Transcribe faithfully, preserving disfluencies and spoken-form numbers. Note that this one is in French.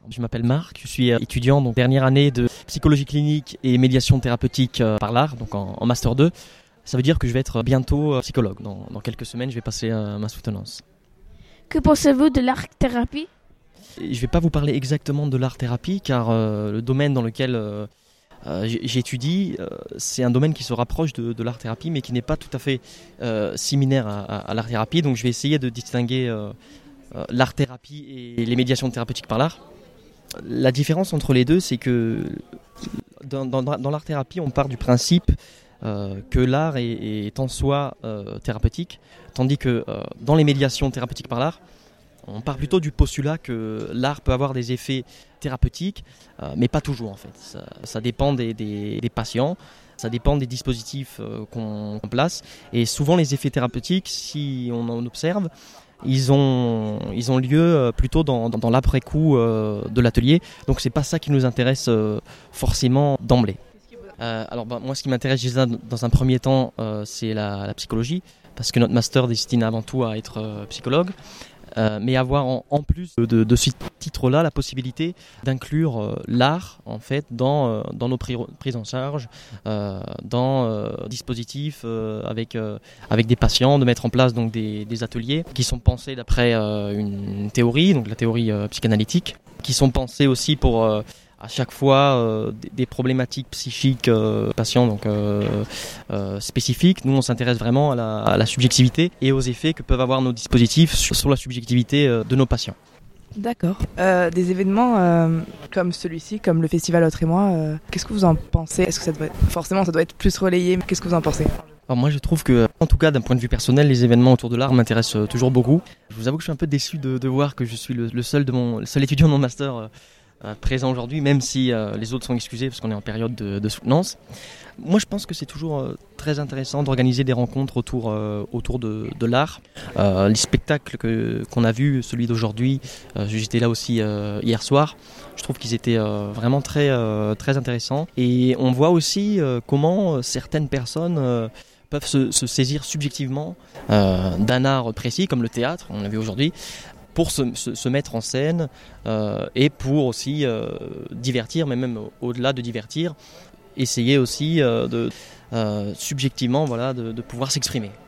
Je m'appelle Marc, je suis étudiant donc dernière année de psychologie clinique et médiation thérapeutique par l'art, donc en, en master deux. Ça veut dire que je vais être bientôt psychologue. Dans, dans quelques semaines, je vais passer euh, ma soutenance. Que pensez-vous de l'art-thérapie ? Je ne vais pas vous parler exactement de l'art-thérapie car euh, le domaine dans lequel euh, euh, j'étudie, euh, c'est un domaine qui se rapproche de, de l'art-thérapie mais qui n'est pas tout à fait euh, similaire à, à, à l'art-thérapie. Donc je vais essayer de distinguer euh, euh, l'art-thérapie et les médiations thérapeutiques par l'art. La différence entre les deux, c'est que dans, dans, dans l'art-thérapie, on part du principe euh, que l'art est, est en soi euh, thérapeutique, tandis que euh, dans les médiations thérapeutiques par l'art, on part plutôt du postulat que l'art peut avoir des effets thérapeutiques, euh, mais pas toujours en fait. Ça, ça dépend des, des, des patients, ça dépend des dispositifs euh, qu'on, qu'on place, et souvent les effets thérapeutiques, si on en observe, Ils ont, ils ont lieu plutôt dans, dans, dans l'après-coup euh, de l'atelier. Donc c'est pas ça qui nous intéresse euh, forcément d'emblée. Euh, alors bah, moi ce qui m'intéresse déjà dans un premier temps euh, c'est la, la psychologie. Parce que notre master destine avant tout à être euh, psychologue. Euh, mais avoir en, en plus de, de ce titre-là la possibilité d'inclure euh, l'art en fait dans, euh, dans nos pri- prises en charge, euh, dans euh, dispositifs euh, avec, euh, avec des patients, de mettre en place donc des, des ateliers qui sont pensés d'après euh, une théorie, donc la théorie euh, psychanalytique, qui sont pensés aussi pour euh, à chaque fois euh, des, des problématiques psychiques euh, patients donc euh, euh, spécifiques. Nous on s'intéresse vraiment à la, à la subjectivité et aux effets que peuvent avoir nos dispositifs sur, sur la subjectivité euh, de nos patients. D'accord. Euh, des événements euh, comme celui-ci, comme le festival Autre et moi, euh, qu'est-ce que vous en pensez ? Est-ce que ça doit être, forcément ça doit être plus relayé, mais qu'est-ce que vous en pensez ? Alors moi je trouve que, en tout cas d'un point de vue personnel, les événements autour de l'art m'intéressent toujours beaucoup. Je vous avoue que je suis un peu déçu de, de voir que je suis le, le, seul, de mon, le seul étudiant de mon master euh, Euh, présent aujourd'hui, même si euh, les autres sont excusés parce qu'on est en période de, de soutenance. Moi, je pense que c'est toujours euh, très intéressant d'organiser des rencontres autour, euh, autour de, de l'art. Euh, les spectacles que, qu'on a vus, celui d'aujourd'hui, euh, j'étais là aussi euh, hier soir, je trouve qu'ils étaient euh, vraiment très, euh, très intéressants. Et on voit aussi euh, comment certaines personnes euh, peuvent se, se saisir subjectivement euh, d'un art précis, comme le théâtre, on l'a vu aujourd'hui, pour se, se, se mettre en scène euh, et pour aussi euh, divertir, mais même au-delà de divertir, essayer aussi euh, de, euh, subjectivement voilà, de, de pouvoir s'exprimer.